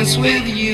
dance with you.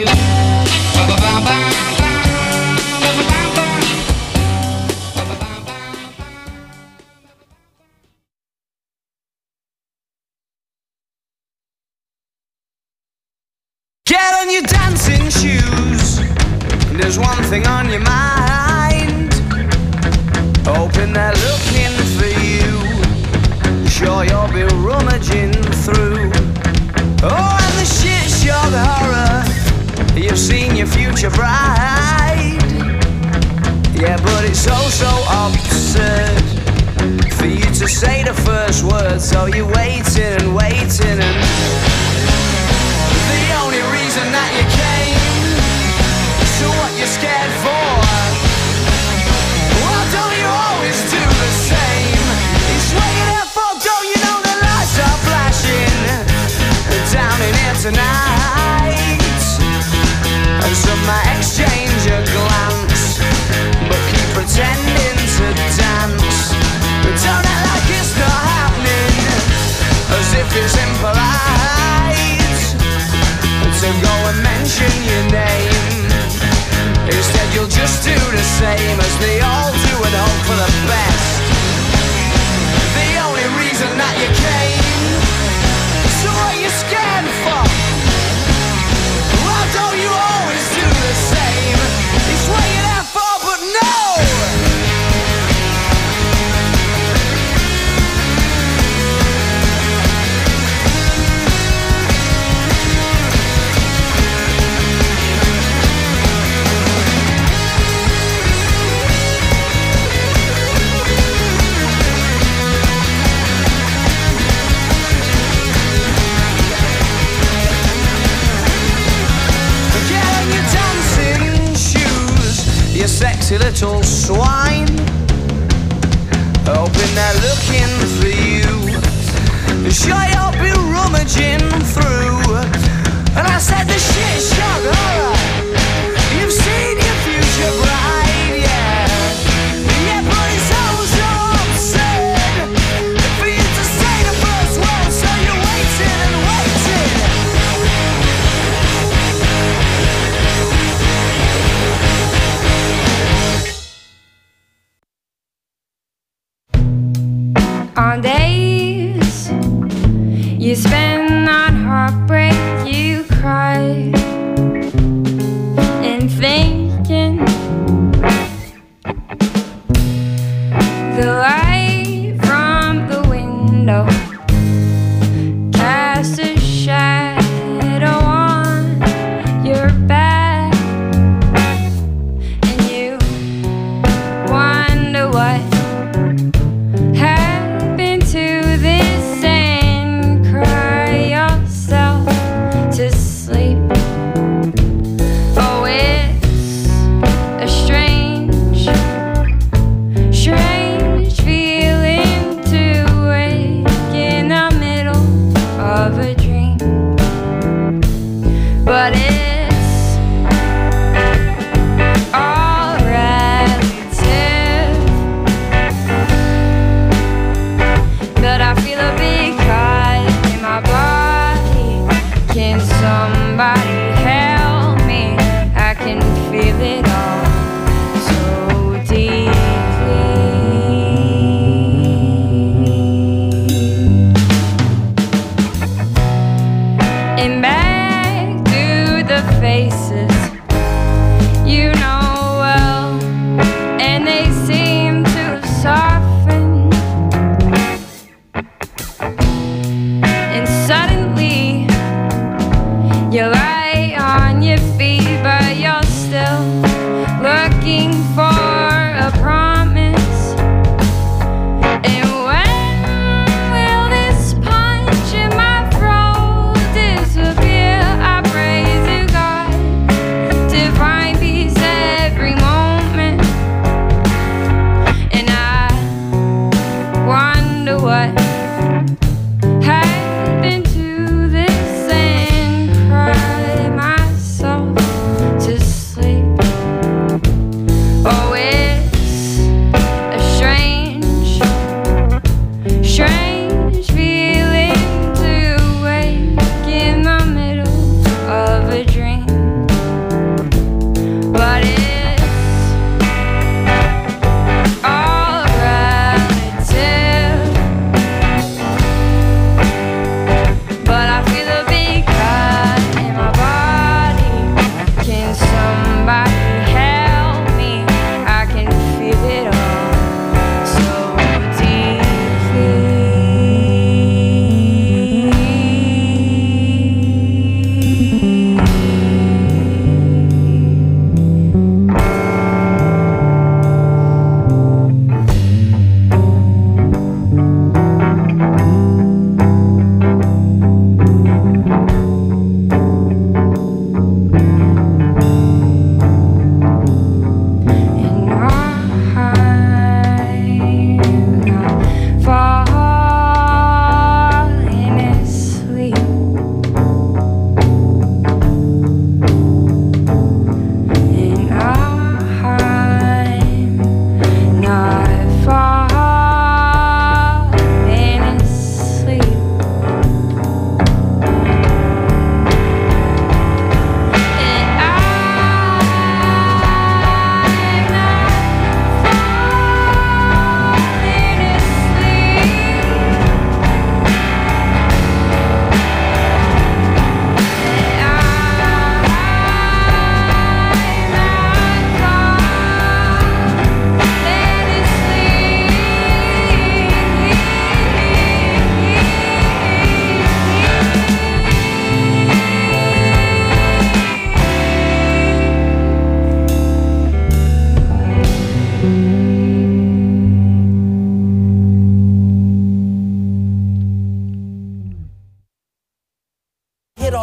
Get on your dancing shoes. There's one thing on your mind. Hoping they're looking for you. Sure you'll be rummaging through. Oh, and the shit show, the horror. You've seen your future bride. Yeah, but it's so absurd for you to say the first word. So you're waiting and waiting, and the only reason that you came, so what you're scared for? Well, don't you always do the same? It's what you're there for, don't you know the lights are flashing down in here tonight? And some might exchange a glance, but keep pretending to dance. But don't act like it's not happening, as if it's impolite to go and mention your name. Instead you'll just do the same as they all do and hope for the best. The only reason that you came, so what you scared for? Why don't you always do the same? It's what you're there for, but no! Sexy little swine, hoping they're looking for you. Sure you'll be rummaging through. And I said the shit shock horror. You've seen your future bride, yeah. Yeah, but it's so absurd for you to say the first word. So you're waiting and waiting. On days you spend on heartbreak, you cry and thinking the light from the window casts a shadow on your back, and you wonder what to this and cry yourself to sleep. Oh, it's a strange feeling to wake in the middle of a dream. But it's all relative. But I feel a big cut in my body. Can somebody help me? I can feel it all so deeply.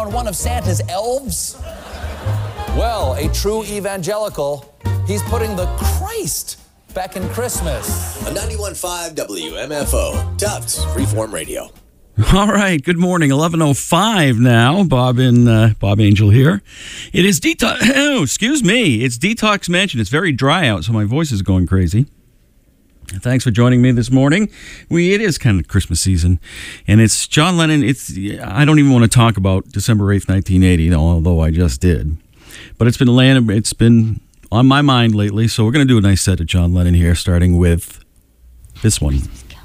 on one of Santa's elves? Well, a true evangelical, he's putting the Christ back in Christmas. On 91.5 WMFO, Tufts Freeform Radio. All right, good morning. 11:05 now. Bob Angel here. It is Detox. Oh, excuse me. It's Detox Mansion. It's very dry out, so my voice is going crazy. Thanks for joining me this morning. It is kind of Christmas season, and it's John Lennon. I don't even want to talk about December 8th, 1980, although I just did. But it's been on my mind lately, so we're going to do a nice set of John Lennon here, starting with this one.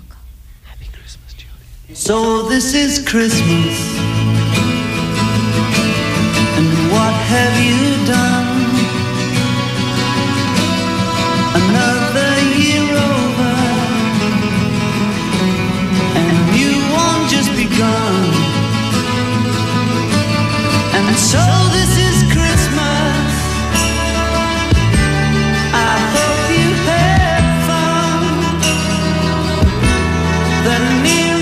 So this is Christmas, and what have you done? Another year over, and a new one just begun. And so this is Christmas, I hope you had fun. The near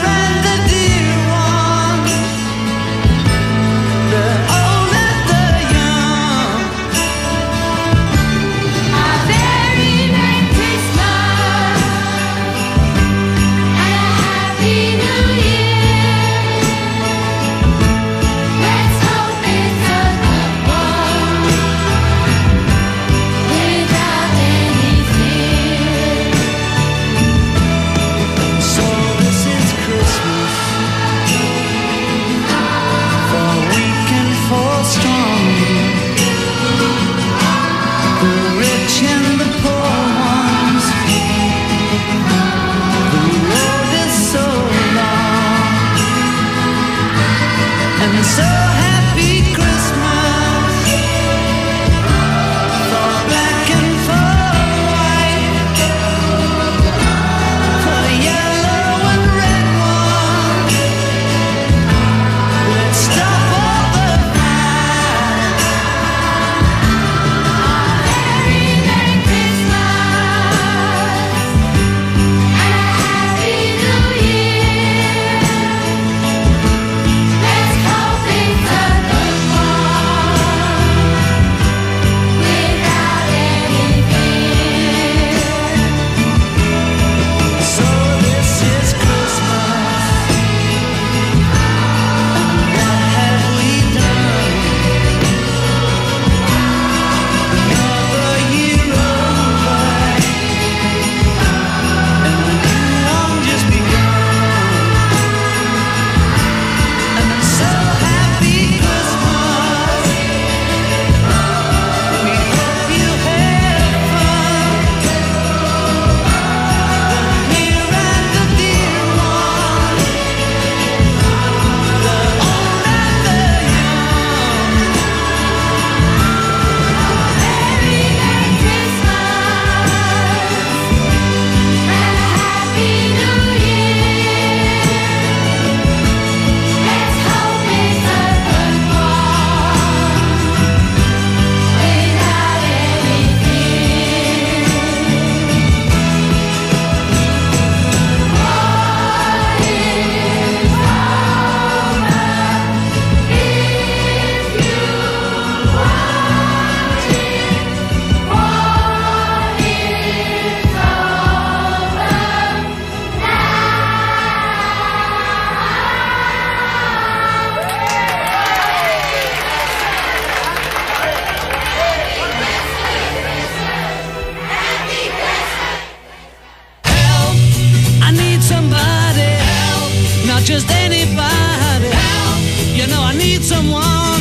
just anybody. Help! You know I need someone.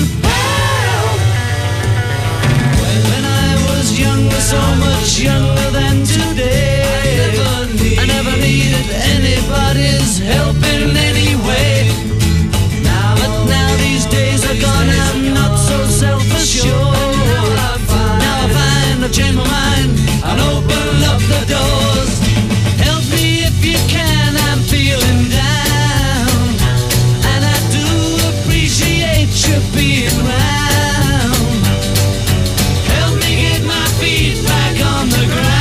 Help! When I was younger, so much younger than today, I never needed anybody's help in any way. But now these days are gone, I'm not so self-assured. Now I find I've changed my mind and open up the doors. Help me if you can, I'm feeling down, and I do appreciate you being round. Help me get my feet back on the ground.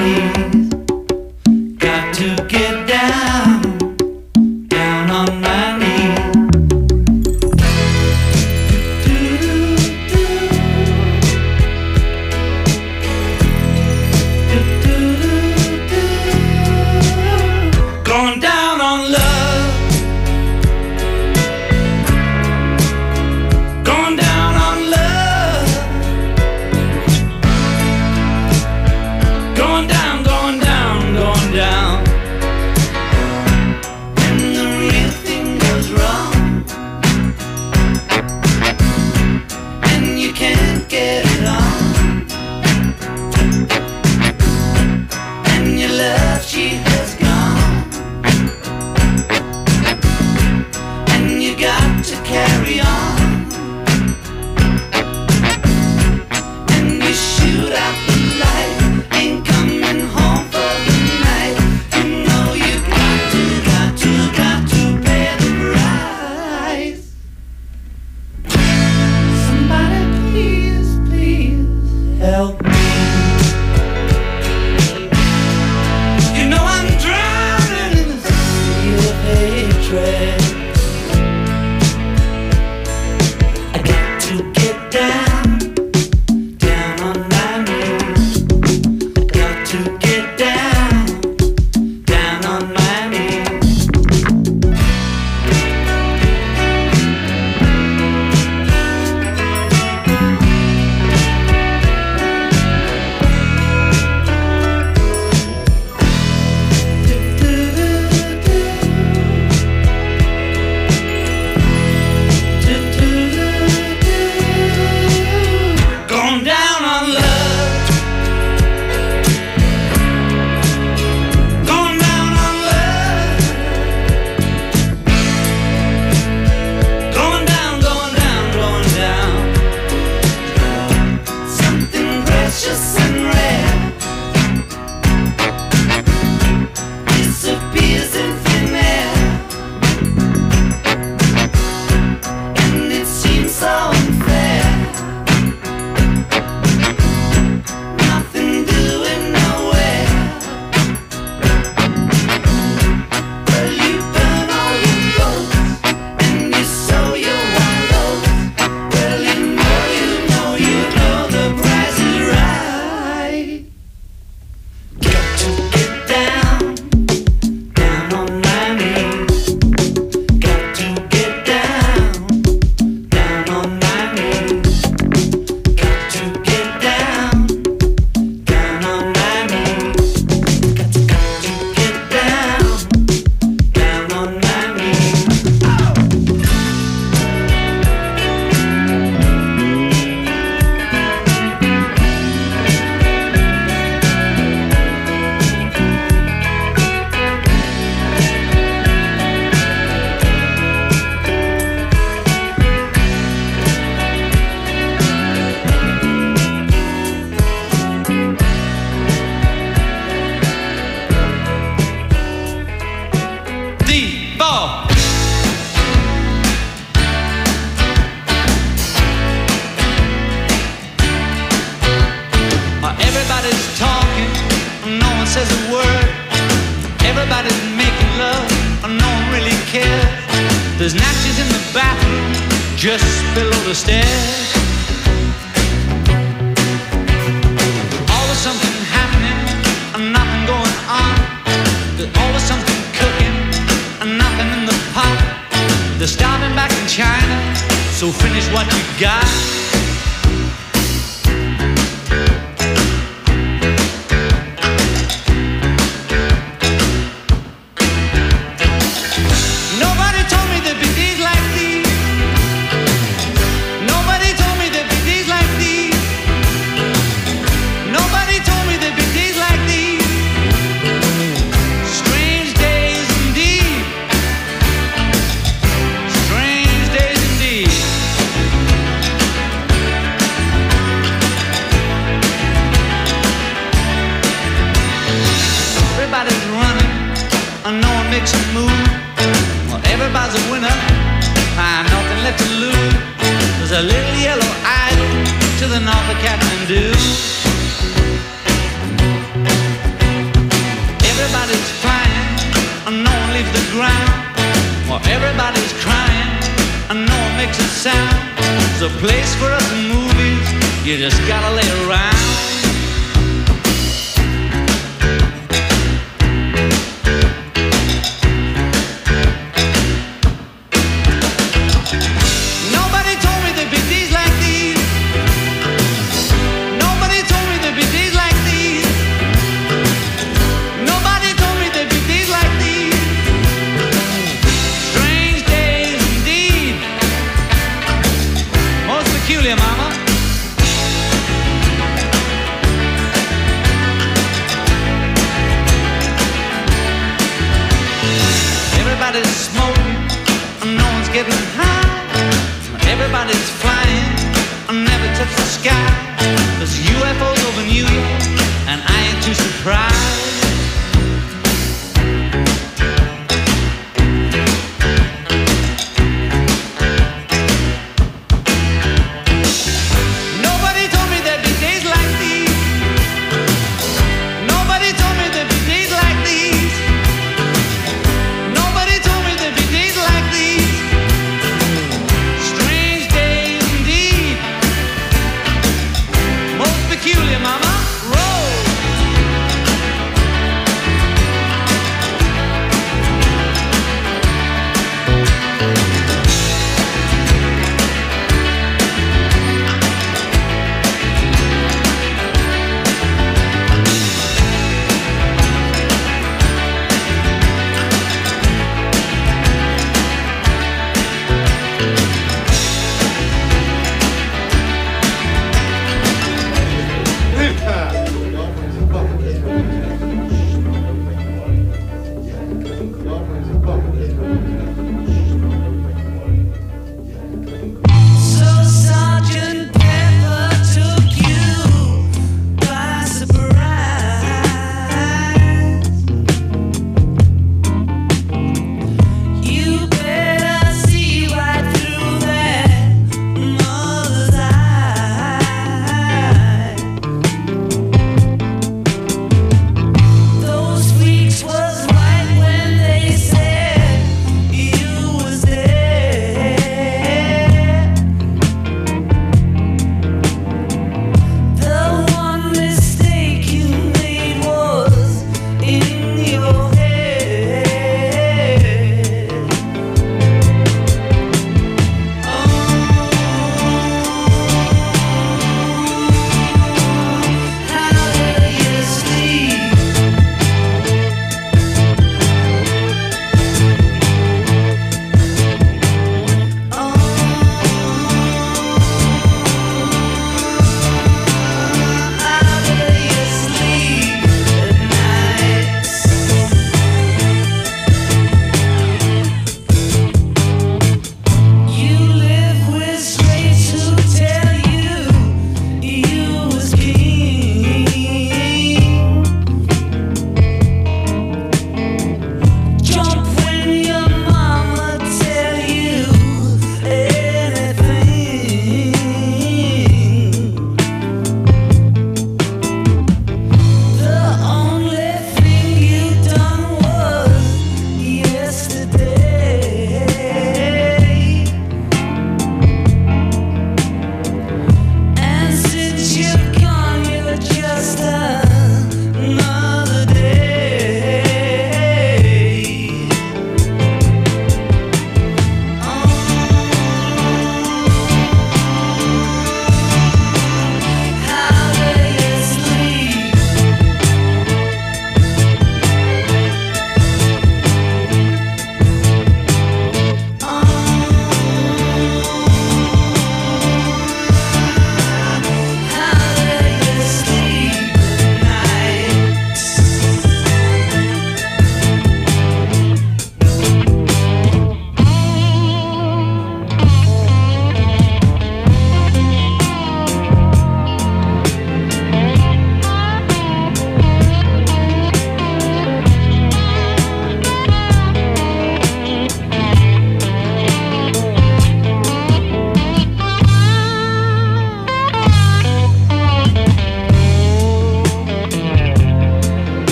knees. Got to get down, down on my knees. Going down on love. Going down on love. Going down, going down, going down. When the real thing goes wrong and you can't get it on, and your love, she has gone, and you got to carry on, and you shoot out the light, ain't coming home for the night. You know you got to pay the price. Somebody please, please help me. You know I'm drowning in the sea of hatred. I got to get down, down on my knees. I got to get down, down on my knees. Going down on love. Going down on love. Going down, going down, going down. Something precious and rare disappears in thin air, and it seems so unfair. Nothing doing nowhere. Well, you burn all your boats and you sow your wild oats. Well, you know the price is right. Got to get down, down on my knees. Got to get down, down on my knees. Got to get down, down on my knees. Got to get down, down on my knees. The ball. Everybody's talking, no one says a word. Everybody's making love, no one really cares. There's napkins in the bathroom, just below the stairs. Always something happening, nothing going on. There's always something cooking, nothing in the pot. They're starving back in China, so finish what you got. Nobody told me there'd be days like these. Nobody told me there'd be days like these. Nobody told me there'd be days like these. Strange days indeed. Strange days indeed. Everybody's running, no one makes a move. Well, everybody's a winner, nothing left to lose. There's a little yellow idol to the north of Kathmandu. There's a place for us in movies, you just gotta lay around. Nobody told me there'd be days like these. Nobody told me there'd be days like these. Nobody told me there'd be days like these. Strange days indeed. Most peculiar, mama.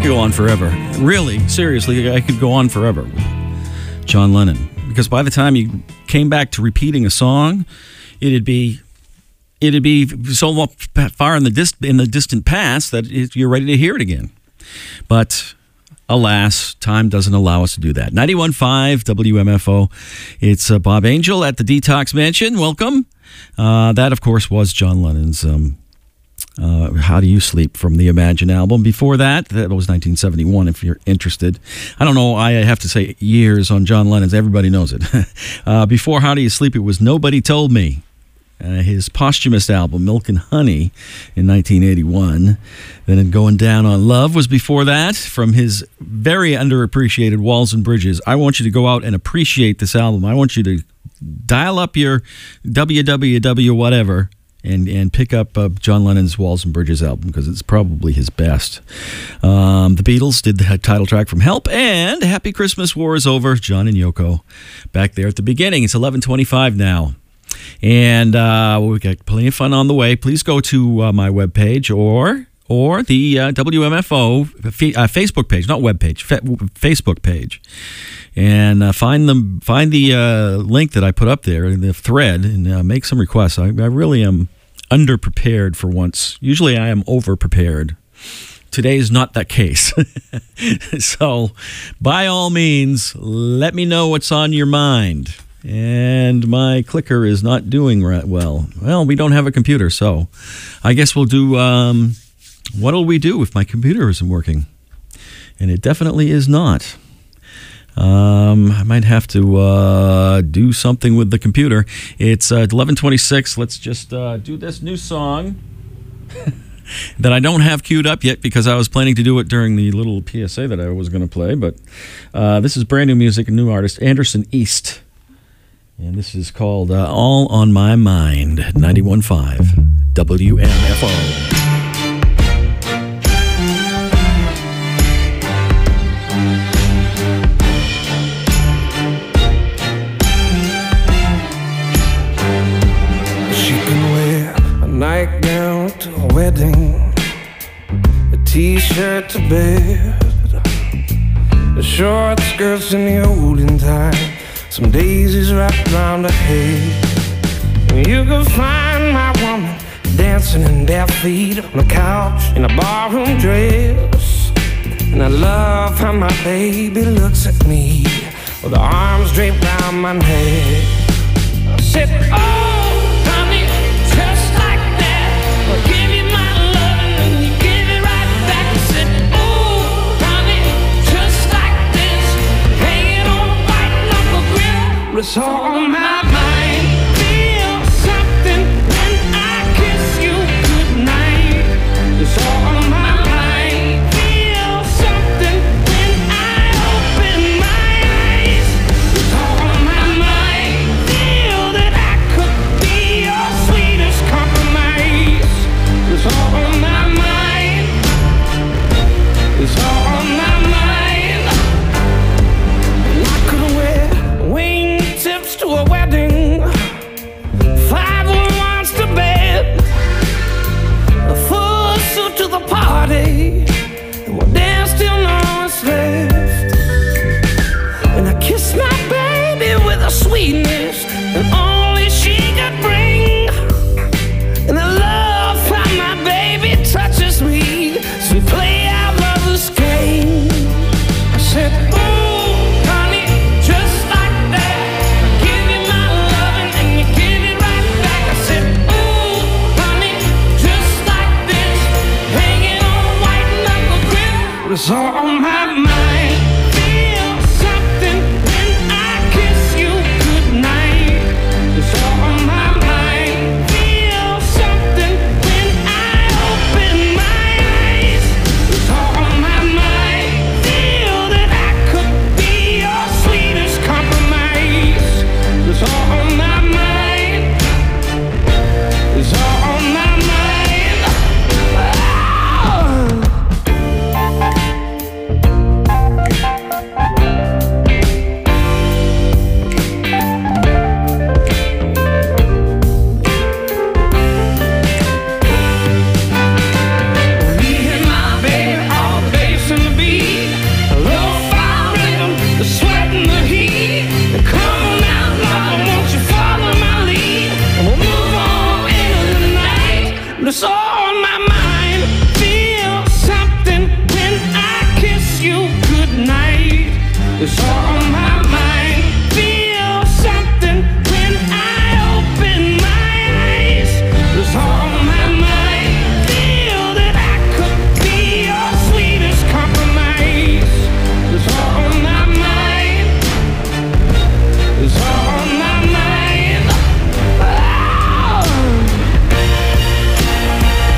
could go on forever. Really, seriously, I could go on forever with John Lennon. Because by the time you came back to repeating a song, it'd be so far in the distant past that you're ready to hear it again. But alas, time doesn't allow us to do that. 91.5 WMFO. It's Bob Angel at the Detox Mansion. Welcome. That, of course, was John Lennon's How Do You Sleep from the Imagine album. Before that was 1971, if you're interested. I don't know, I have to say years on John Lennon's. Everybody knows it. Before How Do You Sleep, it was Nobody Told Me. His posthumous album, Milk and Honey, in 1981. Then Going Down on Love was before that, from his very underappreciated Walls and Bridges. I want you to go out and appreciate this album. I want you to dial up your www whatever and pick up John Lennon's Walls and Bridges album, because it's probably his best. The Beatles did the title track from Help, and Happy Christmas, War Is Over, John and Yoko, back there at the beginning. It's 11:25 now. And we got plenty of fun on the way. Please go to my webpage or the WMFO Facebook page, not webpage, Facebook page, and find the link that I put up there in the thread, and make some requests. I really am underprepared for once. Usually I am overprepared. Today is not that case. So by all means, let me know what's on your mind. And my clicker is not doing right well. Well, we don't have a computer, so I guess we'll do, what'll we do if my computer isn't working? And it definitely is not. I might have to do something with the computer. It's 11:26. Let's just do this new song that I don't have queued up yet, because I was planning to do it during the little PSA that I was going to play. But this is brand new music, a new artist, Anderson East. And this is called All on My Mind, 91.5 WMFO. She can wear a nightgown to a wedding, a t-shirt to bed, the short skirts in the olden time, some daisies wrapped around her head. And you can find my woman dancing in bare feet on the couch in a barroom dress. And I love how my baby looks at me with her arms draped around my neck. I said, oh, honey, just like that, I'll give you my love and you give it right back. I said, oh, honey, just like this, hanging on white knuckle grip. It's all on my mind. Feel something when I kiss you goodnight. It's all on my mind. Feel something when I open my eyes. It's all on my mind. Feel that I could be your sweetest compromise. It's all on my mind. It's all on my mind. I could wear wingtips to a wedding, 501s to bed, a full suit to the party, and we'll dance till no one's left. And I kiss my baby with a sweetness that only she could bring. And I love how my baby touches me as we play our lover's game. I said, ooh, honey, just like that, I give you my loving and you give it right back. I said, ooh, honey, just like this, hanging on white knuckle grip. It's all on my mind. Feel something when I kiss you goodnight. It's all on my mind. Feel something when I open my eyes. It's all on my mind. Feel that I could be your sweetest compromise. It's all on my mind. It's all on my mind. Oh. It's all on my mind. Feel something when I kiss you goodnight. It's all on my mind. Feel something when I open my eyes. It's all on my mind. Feel that I could be your sweetest compromise. It's all on my mind. It's all on my mind. Oh.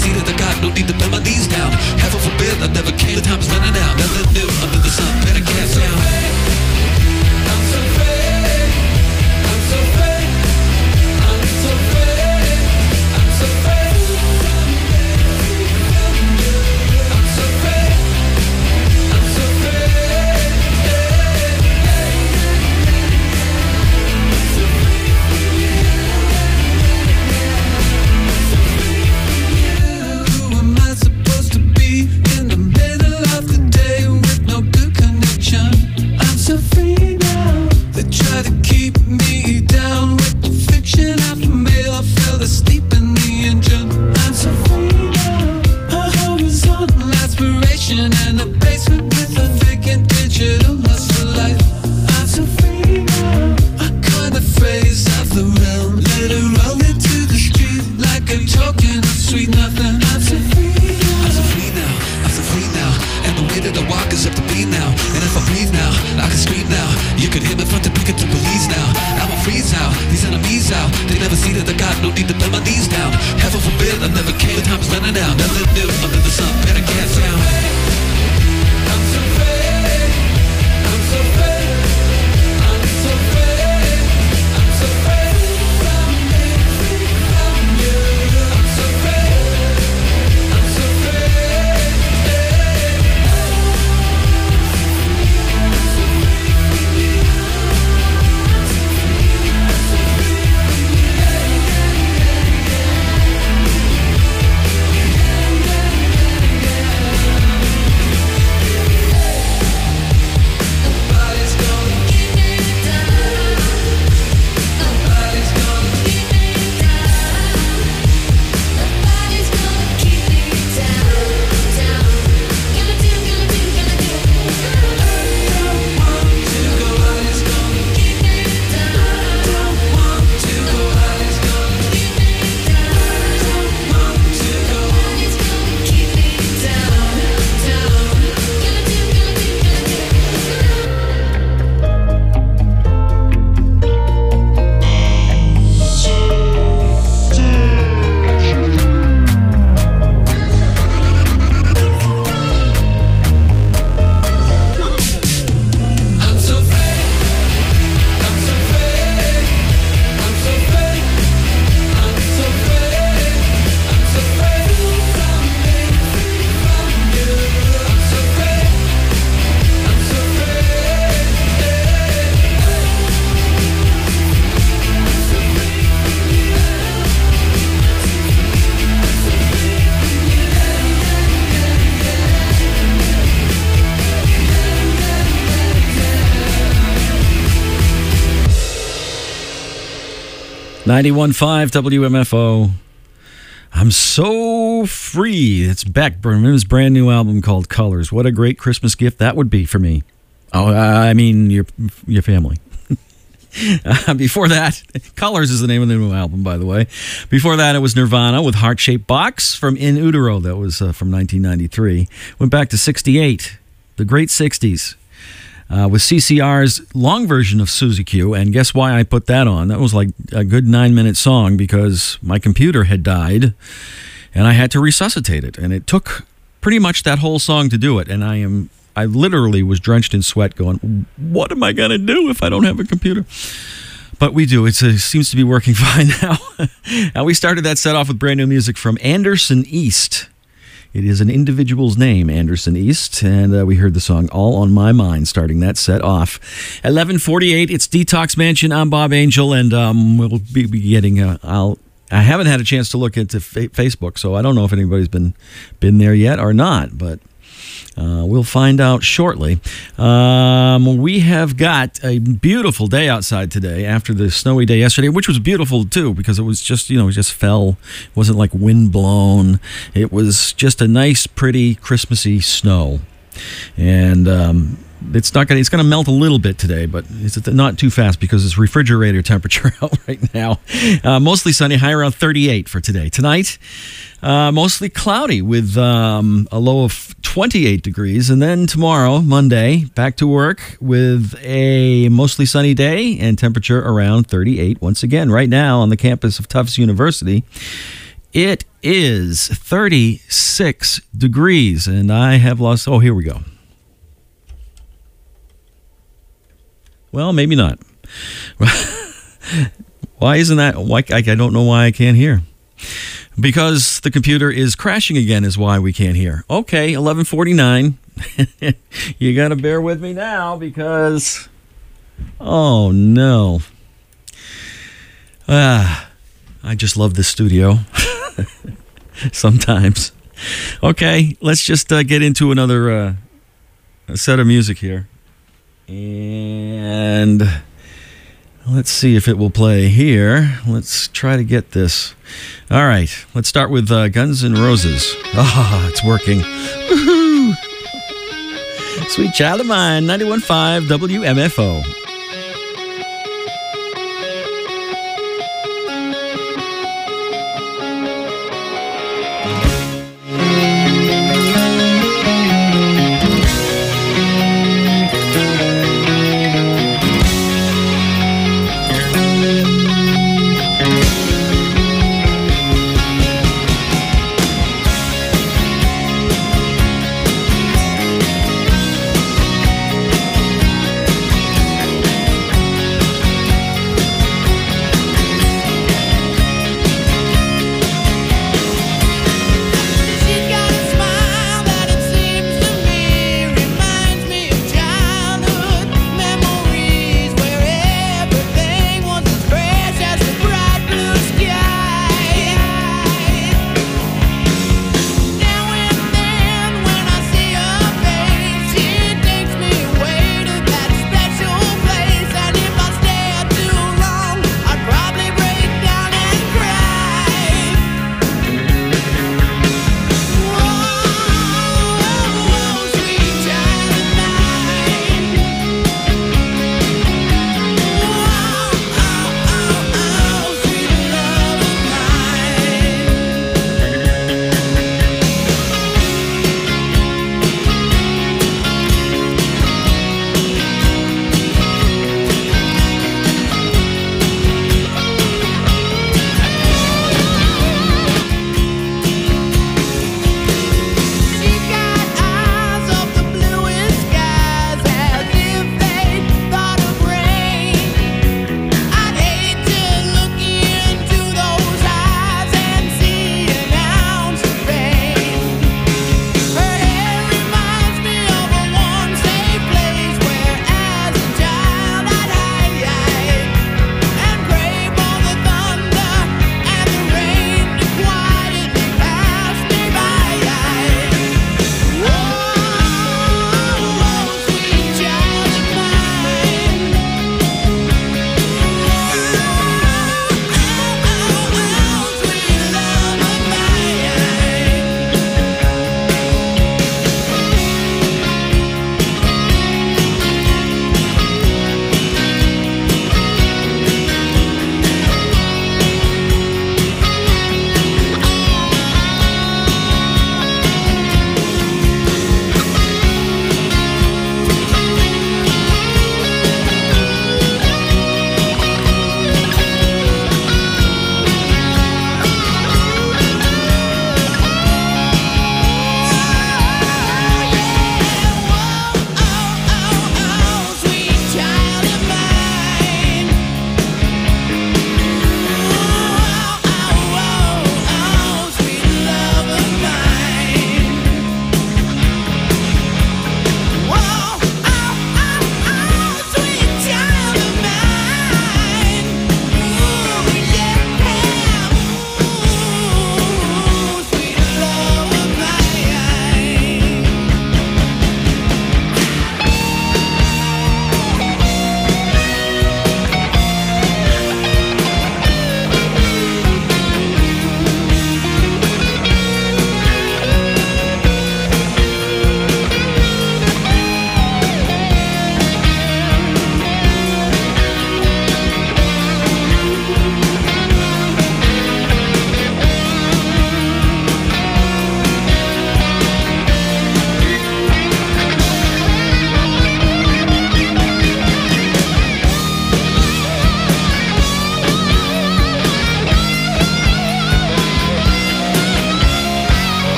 seat of the God, no need to bend my knees down. Heaven forbid, I never came. The time's running out. Nothing new under the sun. Better get down. I'm so afraid. I'm so afraid. I'm so afraid. I'm so afraid. I'm so afraid. I'm so afraid. Who am I supposed to be in the middle of the day with no good connection? I'm so free now. They try to keep me down with the fiction after mail. I fell asleep in the engine. I'm so free now. A horizontal aspiration and a basement with a vacant digital hustle life. I'm so free now. A kind of phrase of the realm. Let it roll into the street like a token of sweet nothing. I'm so free now. I'm so free now. I'm so free now. And the way that I walk is up to me now. And if I breathe now, I can scream now. You could hear me front to pick up to police now. I'ma freeze out, these enemies out. They never see that I got no need to bend my knees down. Heaven forbid, I never came. The time's running out. Nothing new under the sun. Better get down. I'm so afraid. I'm so afraid. I'm so afraid. I'm so afraid. From me, from you. I'm so afraid. I'm so afraid. Nobody's gonna keep me down. Nobody's gonna keep me down. Nobody's gonna keep me down. Gonna do. Don't want to go. Nobody's gonna keep me down. Don't want to go. Nobody's gonna keep me down. Don't want to go. Nobody's gonna keep me down. Gonna do. I'm so afraid. I'm so afraid. I'm so afraid. I'm so afraid. I'm so afraid. From me, from you. I'm so afraid. I'm so afraid. 91.5 WMFO. I'm so free. It's Beck from his brand new album called Colors. What a great Christmas gift that would be for me. Oh, I mean your family. Before that, Colors is the name of the new album, by the way. Before that, it was Nirvana with Heart Shaped Box from In Utero. That was from 1993. Went back to 68, the great 60s. With CCR's long version of Suzy Q, and guess why I put that on? That was like a good 9-minute song because my computer had died, and I had to resuscitate it, and it took pretty much that whole song to do it, and I literally was drenched in sweat going, what am I going to do if I don't have a computer? But we do. It seems to be working fine now. We started that set off with brand new music from Anderson East. It is an individual's name, Anderson East, and we heard the song All on My Mind starting that set off. 11:48, it's Detox Mansion. I'm Bob Angel, and we'll be getting I haven't had a chance to look into Facebook, so I don't know if anybody's been there yet or not, but we'll find out shortly. We have got a beautiful day outside today after the snowy day yesterday, which was beautiful too because it was just, it just fell. It wasn't like wind blown. It was just a nice, pretty Christmassy snow. And it's going to melt a little bit today, but it's not too fast because it's refrigerator temperature out right now. Mostly sunny, high around 38 for today. Tonight, mostly cloudy with a low of 28 degrees. And then tomorrow, Monday, back to work with a mostly sunny day and temperature around 38 once again. Right now on the campus of Tufts University, It is 36 degrees, and I have lost... Oh, here we go. Well, maybe not. Why isn't that? Why I don't know why I can't hear. Because the computer is crashing again is why we can't hear. Okay, 11:49. You got to bear with me now because... Oh, no. I just love this studio. Sometimes. Okay, let's just get into another set of music here. And let's see if it will play here. Let's try to get this. All right, let's start with Guns N' Roses. Ah, it's working. Woo-hoo. Sweet Child of Mine, 91.5 WMFO.